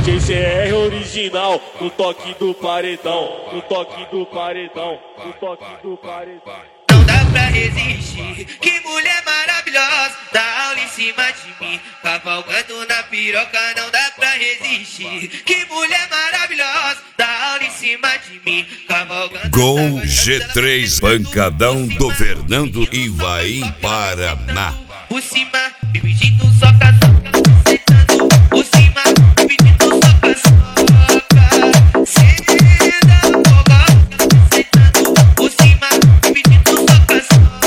DJ CR original, no toque do paredão, no toque do paredão, no toque do paredão. Não dá pra resistir, que mulher maravilhosa, dá aula em cima de mim, cavalgando na piroca. Não dá pra resistir, que mulher maravilhosa, dá aula em cima de mim, cavalgando. Gol G3, pancadão do Fernando Ivaí Paraná. Por cima, me pedindo soca, sentando por cima, me pedindo soca, senta fogo, sentando por cima, me pedindo soca,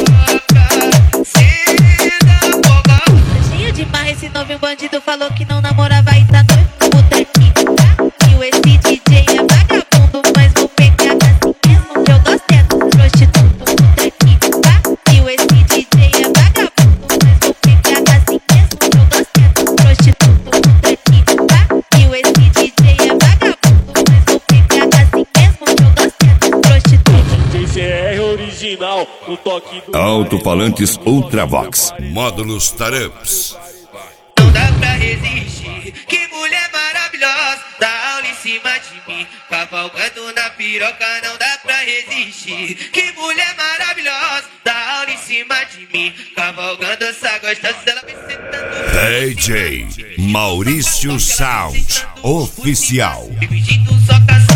senta fogo. Cheio de marra, esse novo bandido falou que não namorava e tá noivo. Puta que pariu, esse DJ é vagabundo, mas vou pegar assim mesmo que eu gosto é do prostituto. Puta que pariu, esse DJ é vagabundo, mas vou pegar assim mesmo que eu gosto é do prostituto. Puta que pariu, esse DJ é vagabundo, mas vou pegar assim mesmo que eu gosto é do prostituto. DJ CR original, no toque do Alto-falantes Ultravox, módulos Taramps. Não dá pra resistir, que mulher maravilhosa, dá aula em cima de mim, cavalgando na piroca. Não dá pra resistir, que mulher maravilhosa, dá aula em cima de mim, cavalgando essa gostosa. Ela me sentando DJ Maurício Sound Oficial. me pedindo soca,